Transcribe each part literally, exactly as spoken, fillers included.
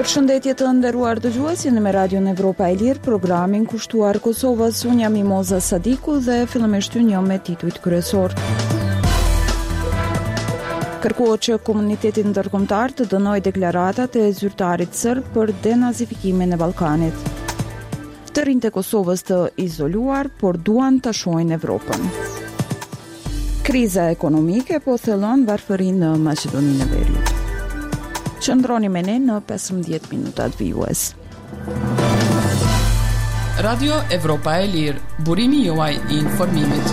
Përshëndetje të nderuar dëgjues, jeni me Radion Evropa e Lirë, programin kushtuar Kosovës. Unë jam Mimoza Sadiku dhe fillimisht ju njoh me titujt kryesor. Kërkohet që komuniteti ndërkombëtar të dënojë deklaratat e zyrtarit serb për denazifikimin e Ballkanit. Të rinjtë e Kosovës të izoluar, por duan ta shohin Evropën. Kriza ekonomike po thellon varfërinë në Maqedoninë e Veriut. Qëndroni me ne në pesëmbëdhjetë minutat vijues. Radio Evropa e Lirë, burimi juaj i informimit.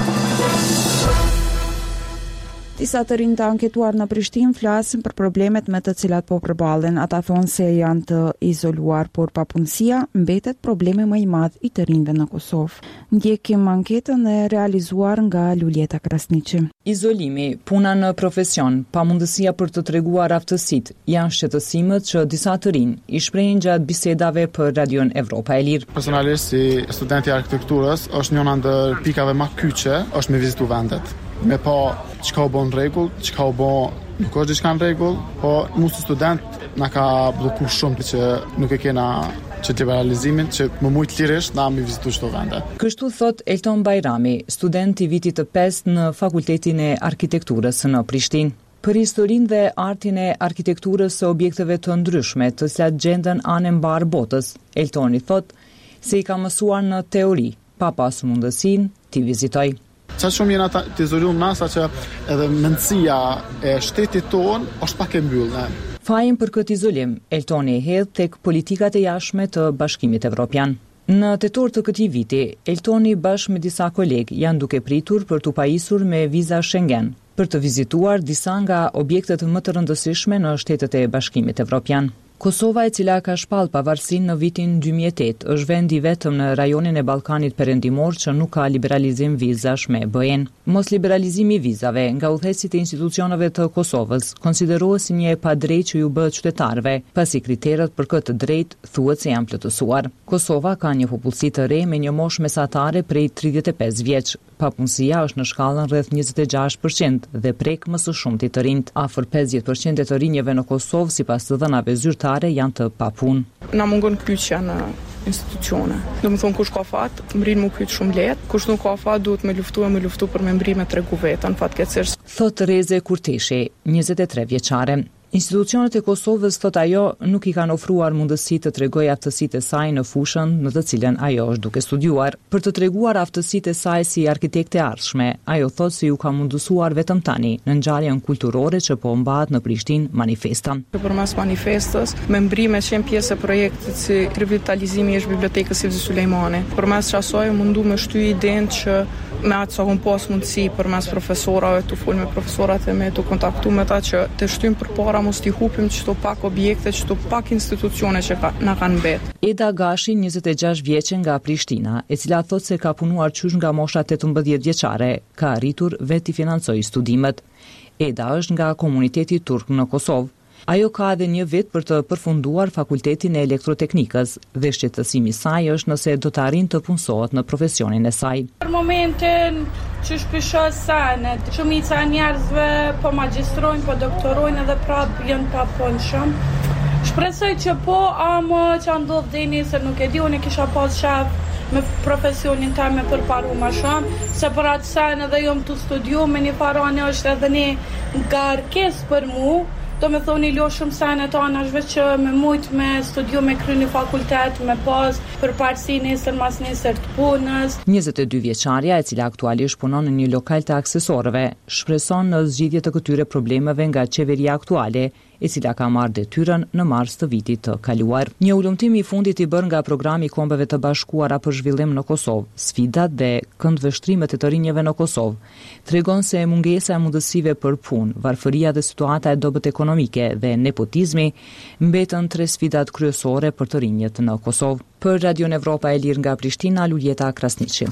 Disa të rinj të anketuar në Prishtinë flasin për problemet me të cilat po përballen. Ata thonë se janë të izoluar, por papunësia mbetet problemi më i madh i të rinjve në Kosovë. Ndjekim anketën e realizuar nga Luljeta Krasniqi. Izolimi, puna në profesion, pamundësia për të treguar aftësitë janë shqetësimet që disa të rinj i shprehin gjatë bisedave për Radion Evropa e Lirë. Personalisht si studenti i arkitekturës, është njëna ndër pikave më kyçe është me vizitu vendet. Me pa çka u bën rregull, çka u bën nuk është diçka në rregull, po mu si student na ka bllokuar shumë që nuk e kena që liberalizimin, që më shumë lirisht na mi vizitu çdo vende. Kështu thot Elton Bajrami, student i vitit të pestë në Fakultetin e Arkitekturës në Prishtinë. Për historinë dhe artin e arkitekturës së objekteve të ndryshme, të cilat gjenden anë mbar botës, Eltoni thot se i ka mësuar në teori, pa pasur mundësinë t'i vizitojë. Qa shumë jena të izoluar nasa që edhe mendësia e shtetit tonë është pak e mbyllë. Fajin për këtë izolim, Eltoni e hedh tek politikat e jashtme të Bashkimit Evropian. Në tetor të këtij viti, Eltoni bashkë me disa kolegë janë duke pritur për t'u pajisur me viza Schengen, për të vizituar disa nga objektet më të rëndësishme në shtetet e Bashkimit Evropian. Kosova, e cila ka shpall pavarësinë në vitin dy mijë e tetë, është vendi vetëm në rajonin e Ballkanit Perëndimor që nuk ka liberalizim vizash me B E-n. Mos liberalizimi i vizave nga udhëheqësit e institucioneve të Kosovës konsiderohet si një e padrejtë që ju bëhet qytetarëve, pasi kriteret për këtë drejt thuhet se janë plotësuar. Kosova ka një popullsi të re me një moshë mesatare prej tridhjetë e pesë vjeç. Papunësia është në shkallën rreth njëzet e gjashtë përqind dhe prek më së shumti të rinjt. Afër pesëdhjetë përqind e të rinjeve në Kosovë, sipas të dhënave zyrtare, janë të papunë. Na mungon kyçja në institucione. Do të thonë kush ka fat, mbrin më kyç shumë lehtë, kush nuk ka fat duhet me luftu e me luftu për me mbri me tregu vetën, fatkeqësisht. Thot Reze Kurteshi, njëzet e tre vjeçare. Institucionet e Kosovës, thot ajo, nuk i kanë ofruar mundësi të tregojë aftësitë e saj në fushën në të cilën ajo është duke studiuar. Për të treguar aftësitë e saj si arkitekte ardhshme, ajo thot se ju ka mundësuar vetëm tani në ngjarjen kulturore që po mbahet në Prishtinë manifesta. Përmes manifestës, me mbrim e qenë pjesë e projektit si revitalizimi i bibliotekës Silvi Sulejmani. Përmes asaj mundu me shty idenë që me atë sa kom pas mundësi përmes profesorave, të fol me profesorat e me të kontaktu me ta që të shtym përpara mos t'i hupim çdo pak objekte, çdo pak institucione që ka, na kanë mbet. Eda Gashi, njëzet e gjashtë vjeçe nga Prishtina, e cila thot se ka punuar qysh nga mosha tetëmbëdhjetë vjeçare, ka arritur vetë i financojë studimet. Eda është nga komuniteti turk në Kosovë. Ajo ka edhe një vit për të përfunduar Fakultetin e Elektroteknikës dhe shqetësimi i saj është nëse do të arrijë të punësohet në profesionin e saj. Për momentin që shpeshoj sanet, shumica e njerëzve po magjistrojnë, po doktorojnë edhe prapë janë pa punëshëm. Shpresoj që po, ama që ndodh deni se nuk e di, unë kisha pas shaf me profesionin tim me përparu më shumë, se për atë sen edhe jom të studiu me një farane është edhe një ngarkesë për mu. Do me thoni lo shumë sene të anashve që me mujt me studiu me kry një fakultet, me pas për parësi nesër mas nesër të punës. njëzet e dy vjeçarja, e cila aktualisht punon në një lokal të aksesorëve, shpreson në zgjidhje të këtyre problemeve nga qeveria aktuale, e cila ka marrë detyrën në mars të vitit të kaluar. Një ulëmtim i fundit i bërë nga programi i Kombeve të Bashkuara për zhvillim në Kosovë, sfidat dhe këndvështrimet e të rinjeve në Kosovë, tregon se mungesa e mundësive për punë, varfëria dhe situata e dobët ekonomike dhe nepotizmi mbetën tre sfidat kryesore për të rinjët në Kosovë. Për Radion Evropa e Lirë nga Prishtina, Luljeta Krasniqi.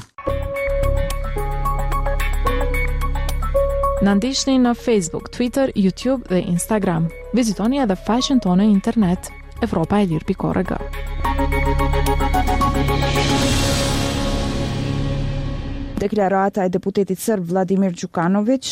Na ndiqni në Facebook, Twitter, YouTube dhe Instagram. Vizitoni edhe faqen tonë internet evropa e lirë pikë org. Deklarata e deputetit serb Vladimir Đukanović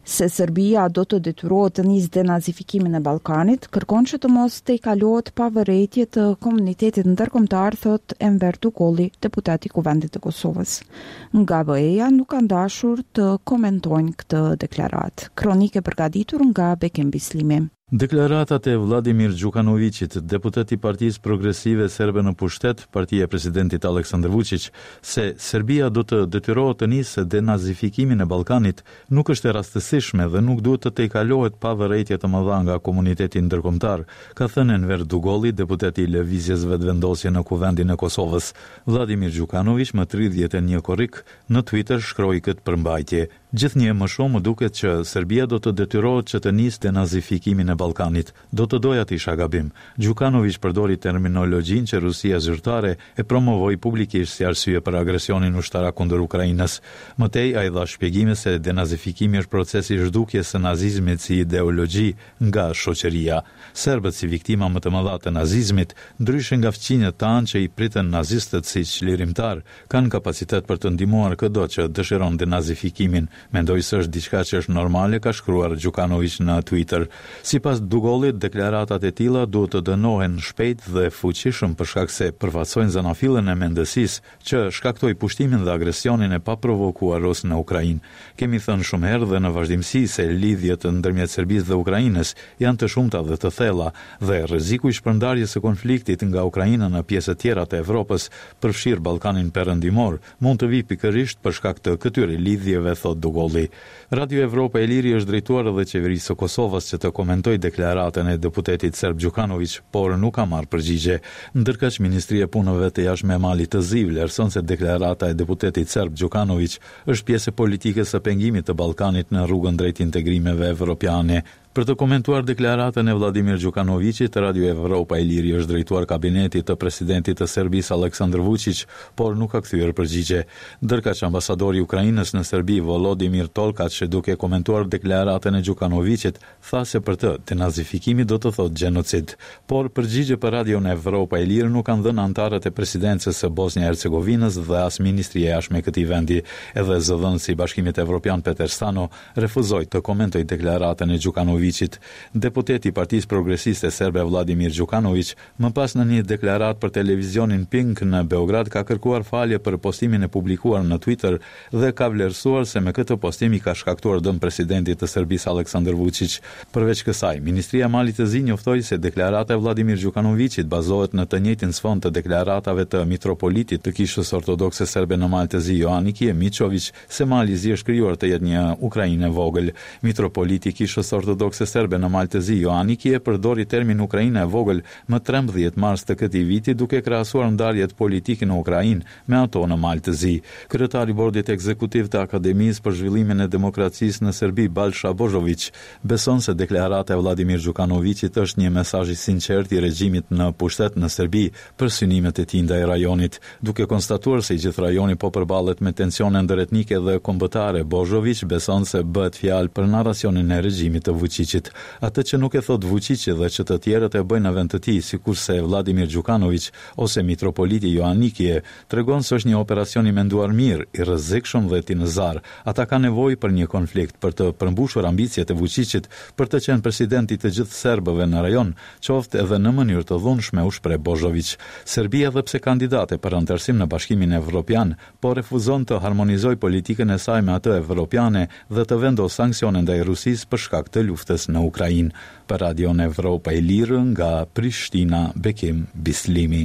Se Serbia do të detyrohet të nisë denazifikimin e Ballkanit, kërkon që të mos tejkalohet pavërejtje të komunitetit ndërkombëtar, thot Enver Dugolli, deputati i Kuvendit të Kosovës. Nga B E-ja nuk kanë dashur të komentojnë këtë deklaratë. Kronike përgatitur nga Bekim Bislimi. Deklaratat e Vladimir Đukanovićit, deputet i Partisë Progresive Serbe në pushtet, partia e presidentit Aleksandar Vučić, se Serbia do të detyrohet të nisë denazifikimin e Ballkanit, nuk është e rastësishme dhe nuk duhet të tejkalohet pa vërejtje të mëdha nga komuniteti ndërkombëtar, ka thënë Enver Dugolli, deputeti i Lëvizjes Vetëvendosje në Kuvendin e Kosovës. Vladimir Đukanović më tridhjetë e një korrik në Twitter shkroi këtë përmbajtje. Gjithnjë më shumë më duket që Serbia do të detyrohet që të nisë denazifikimin e Ballkanit. Do të doja të isha gabim. Đukanović përdori terminologjinë që Rusia zyrtare e promovoi publikisht si arsye për agresionin ushtarak kundër Ukrainës. Mëtej ai dha shpjegime se denazifikimi është procesi i zhdukjes së nazizmit si ideologji nga shoqëria. Serbët si viktima më të mëdha të nazizmit, ndryshe nga fqinjet tanë që i pritën nazistët siç lirimtar, kanë kapacitet për të ndihmuar çdo që dëshiron denazifikimin. Mendoj se është diçka që është normale, ka shkruar Đukanović në Twitter. Sipas Dugollit, deklaratat e tilla duhet të dënohen shpejt dhe fuqishëm për shkak se përfaqësojnë zanafillën e mendësisë që shkaktoi pushtimin dhe agresionin e paprovokuar rus në Ukrainë. Kemi thënë shumë herë dhe në vazhdimsi se lidhjet ndërmjet Serbisë dhe Ukrainës janë të shumta dhe të thella dhe rreziku i shpërndarjes së konfliktit nga Ukraina në pjesë të tjera të Evropës, përfshir Ballkanin perëndimor, mund të vijë pikërisht për shkak të këtyre lidhjeve, thot Dugolli. Radio Evropa e Liri është drejtuar edhe qeverisë së Kosovës që të komentoj deklaratën e deputetit serb Đukanović, por nuk ka marrë përgjigje. Ndërkaq Ministria e Punëve të Jashtme e Malit të Zi vlerëson se deklarata e deputetit serb Đukanović është pjesë e politikës së pengimit të Ballkanit në rrugën drejt integrimeve evropiane. Për të komentuar deklaratën e Vladimir Đukanovićit, Radio Evropa e Liri është drejtuar kabinetit të presidentit të Serbisë Aleksandar Vučić, por nuk ka kthyer përgjigje. Ndërkaq ambasadori i Ukrainës në Serbi Volodimir Tolkaç, duke komentuar deklaratën e Đukanovićit, tha se për të denazifikimi do të thotë gjenocid. Por përgjigje për Radio Evropa e Liri nuk kanë dhënë antarët e presidencës së Bosnjë-Hercegovinës dhe as Ministria e Jashtme e këtij vendi. Edhe zëdhënësi i Bashkimit Evropian Peter Stano refuzoi të komentojë deklaratën e Đukanovićit. Deputeti i Partisë Progresiste Serbe Vladimir Đukanović, më pas në një deklaratë për televizionin Pink në Beograd, ka kërkuar falje për postimin e publikuar në Twitter dhe ka vlerësuar se me këtë postim i ka shkaktuar dëm presidentit të Serbisë Aleksandar Vučić. Përveç kësaj, Ministria e Malit të Zi njoftoi se deklarata e Vladimir Đukanovićit bazohet në të njëjtin sfond të deklaratave të mitropolitit të Kishës Ortodokse Serbe në Mal të Zi Joaniki Mićović, se Mali i Zi është krijuar të jetë një Ukrainë e vogël. Mitropoliti i Kishës Ortodokse Serbe në Mal të Zi Joaniki e përdori termin Ukraina e vogël më trembëdhjetë mars të këtij viti, duke krahasuar ndarjet politike në Ukrainë me ato në Mal të Zi. Kryetari i Bordit Ekzekutiv të Akademisë për Zhvillimin e Demokracisë në Serbi, Balsha Božović, beson se deklarata e Vladimir Đukanovićit është një mesazh i sinqert i regjimit në pushtet në Serbi për synimet e tij ndaj rajonit. Duke konstatuar se i gjithë rajoni po përballet me tensione ndëretnike dhe kombëtare, Božović beson se bëhet fjalë për narracionin e regjimit të Vučićit. Atë që nuk e thot Vučići dhe që të tjerët e bëjnë në vend të tij, sikurse Vladimir Đukanović ose mitropoliti Joannikije, tregon se është një operacion i menduar mirë, i rrezikshëm dhe tinëzar. Ata kanë nevojë për një konflikt për të përmbushur ambicjet e Vučićit për të qenë presidenti të gjithë serbëve në rajon, qoftë edhe në mënyrë të dhunshme, u shpreh Božović. Serbia, edhe pse kandidate për anëtarësim në Bashkimin Evropian, po refuzon të harmonizojë politikën e saj me atë evropiane dhe të vendosë sanksione ndaj Rusisë për shkak të luftës në Ukrainë. Për Radio Evropa e Lirë nga Prishtina, Bekim Bislimi.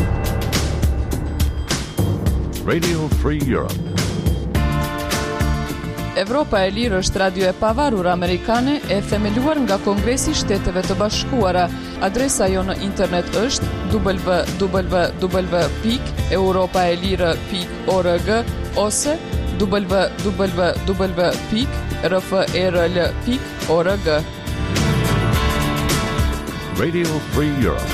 Radio Free Europe. Evropa e Lirë është radio e pavarur amerikane e themeluar nga Kongresi i Shteteve të Bashkuara. Adresa jo në internet është w w w pikë europaelire pikë org ose w w w pikë r f e r l pikë org. Radio Free Europe.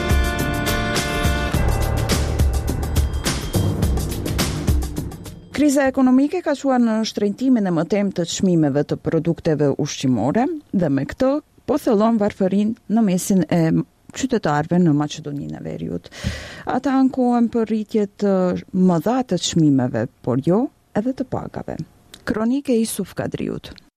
Kriza ekonomike ka çuar në shtrëngimin e mëtem të çmimeve të produkteve ushqimore dhe me këtë po thellon varfërinë në mesin e qytetarëve në Maqedoninë e Veriut. Ata ankohen për rritje të mëdha të çmimeve, por jo edhe të pagave. Kronike Isuf Kadriut.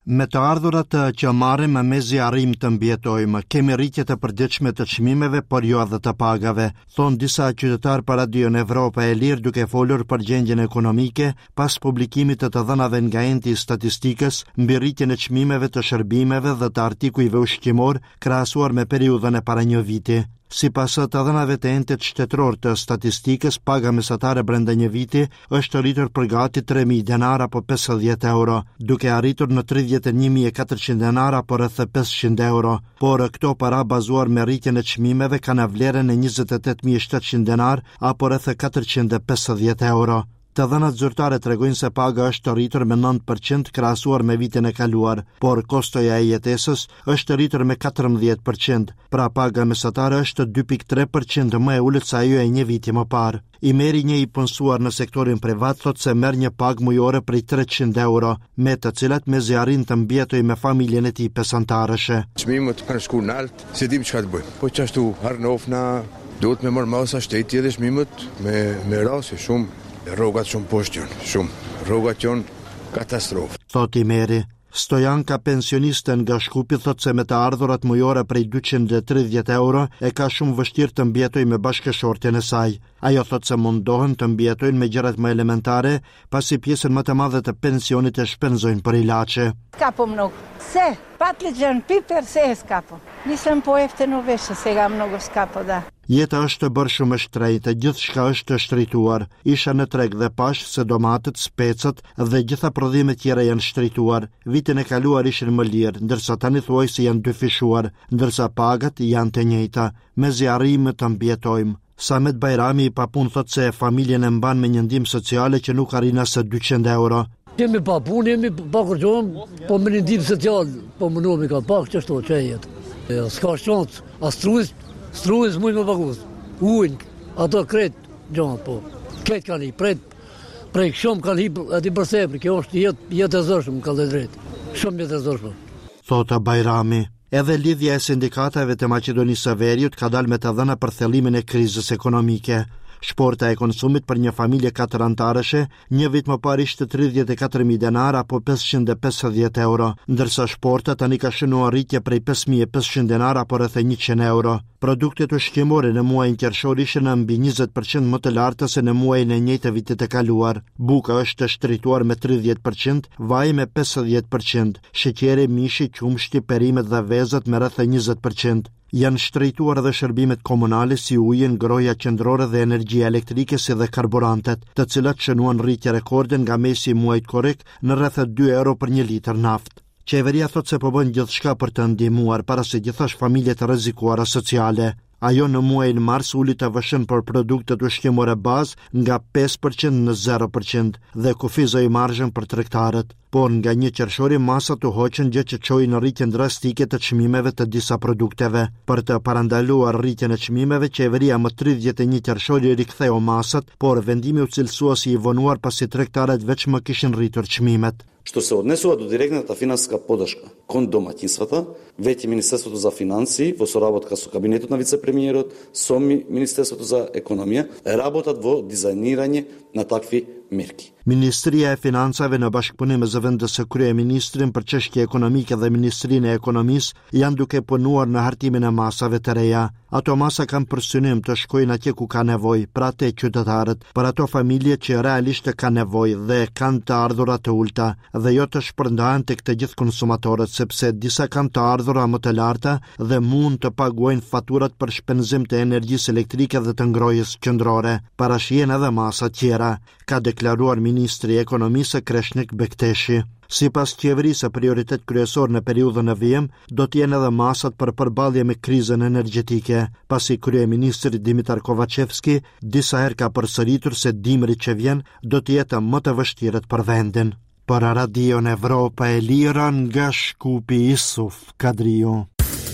Me të ardhurat që marrim me mezi arrim të mbjetojmë, kemi rritje të përditshme të çmimeve, por jo edhe të pagave, thon disa qytetar për Radion Evropa e Lirë duke folur për gjendjen ekonomike pas publikimit të të dhënave nga enti i statistikës mbi rritjen e çmimeve të shërbimeve dhe të artikujve ushqimor krahasuar me periudhën e para një viti. Sipas të dhënave të entit shtetëror të statistikës, paga mesatare brenda një viti është rritur për gati tre mijë denar apo pesëdhjetë euro, duke arritur në tridhjetë e një mijë e katërqind denar apo rreth pesëqind euro, por këto para bazuar me rritjen e çmimeve kanë vlerën e njëzet e tetë mijë e shtatëqind denar apo rreth katërqind e pesëdhjetë euro. Të dhënat zyrtare tregojnë se paga është rritur me nëntë përqind krahasuar me vitin e kaluar, por kostoja e jetesës është rritur me katërmbëdhjetë përqind, pra paga mesatare është dy pikë tre përqind më e ulët se ajo e një viti më parë. I meri një i punësuar në sektorin privat thot se merr një pagë mujore prej treqind euro, me të cilat mezi arrin të mbjetoj me familjen e tij pesantarëshe. Çmimet kanë shkuar lart, si dim çka të bëjmë. Po çashtu harnofna, duhet me marr masa shteti edhe çmimet me me rasti shumë. Rrogat shumë poshtë janë, shumë. Rrogat janë katastrofë. Thot i meri. Stojanka, pensioniste nga Shkupi, thot se me të ardhurat mujore prej dyqind e tridhjetë euro e ka shumë vështirë të mbjetoj me bashkëshorten e saj. Ajo thot se mundohen të mbjetojnë me gjërat më elementare, pasi pjesën më të madhe të pensionit e shpenzojnë për ilaçe. Kapo mnogo. Se, patligjën, piper, se e skapo. Nisëm po efteno veshë, se ga mnogo skapo, da. Jeta është bërë shumë e shtrejtë, gjithçka është shtrituar. Isha në treg dhe pash se domatet, specët dhe gjitha prodhimet tjera janë shtrituar. Vitin e kaluar ishin më lirë, ndërsa tani thuaj se janë dyfishuar, ndërsa pagat janë të njëjta. Mezi arrim të mbjetojmë. Samet Bajrami i papun thot se familjen e mban me një ndihmë sociale që nuk arrin as dyqind euro. Jemi pa punë, jemi pa kërgjohëm, po me një ndihmë social, po më nëmi ka pak që shto që e jetë. Ska shqontë, a struis, struis mujtë më pagus. Ujnë, ato kretë, gjohën, po. Ketë kanë i, prej, prej shumë kanë i ati përsepri, kjo është jetë jet e zërshmë, ka dhe drejtë. Shumë jetë e zërshmë. Thota Bajrami. Edhe lidhja e sindikatave të Maqedonisë së Veriut ka dalë me të dhëna për thellimin e krizës ekonomike. Shporta e konsumit për një familje katër antarëshe një vit më parë ishte tridhjetë e katër mijë denar apo pesëqind e pesëdhjetë euro, ndërsa shporta tani ka shënuar rritje prej pesë mijë e pesëqind denar apo rreth njëqind euro. Produktet ushqimore në muajin qershor ishin në mbi njëzet përqind më të larta se në muajin e njëjtë vitit të kaluar. Buka është shtrituar me tridhjetë përqind, vaji me pesëdhjetë përqind, sheqeri, mishi, qumshti, perimet dhe vezët me rreth njëzet përqind. Janë shtrejtuar edhe shërbimet komunale si uji, ngroja qendrore dhe energjia elektrike si dhe karburantet, të cilat shënuan rritje rekorde nga mesi i muajit korrik në rreth dy euro për një litër naftë. Qeveria thot se po bën gjithçka për të ndihmuar para se gjithash familjet të rrezikuara sociale. Ajo në muajin mars uli të vëshën për produktet ushqimore bazë nga pesë përqind në zero përqind dhe kufizoi marzhën për tregtarët, por nga një qershori masat u hoqën gjë që çoi në rritjen drastike të çmimeve të disa produkteve. Për të parandaluar rritjen e çmimeve, qeveria më tridhjetë e një qershori riktheu masat, por vendimi u cilësua si i vonuar pasi tregtarët veç më kishin rritur çmimet. Što se odnesува до директната финансиска поддршка кон домаќинствата, веќе Министерството за финансии во соработка со кабинетот на вице-премиерот, со Министерството за економија, работат во дизајнирање на такви мерки. Ministria e Financave në bashkëpunim me zëvendës së kryeministrin për çështje ekonomike dhe Ministrinë e Ekonomisë janë duke punuar në hartimin e masave të reja. Ato masa kanë për synim të shkojnë atje ku ka nevojë, pra te qytetarët, për ato familje që realisht kanë nevojë dhe kanë të ardhura të ulta, dhe jo të shpërndahen tek të gjithë konsumatorët, sepse disa kanë të ardhura më të larta dhe mund të paguajnë faturat për shpenzim të energjisë elektrike dhe të ngrohjes qendrore. Parashihen edhe masa tjera, ka deklaruar Ministri i Ekonomisë Kreshnik Bekteshi. Sipas qeverisë, prioritet kryesor në periudhën e vijim do të jenë edhe masat për përballje me krizën energjetike, pasi kryeministri Dimitar Kovacevski disa herë ka përsëritur se dimri që vjen do të jetë më të vështirët për vendin. Për Radion Evropa e Lira nga Shkupi, Isuf Kadriu.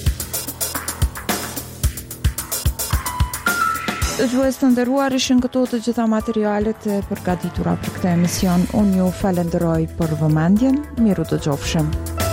Dëgjues të nderuar, ishin këto të gjitha materialet e përgatitura për këtë emision. Unë ju falenderoj për vëmendjen. Miru dëgjofshim.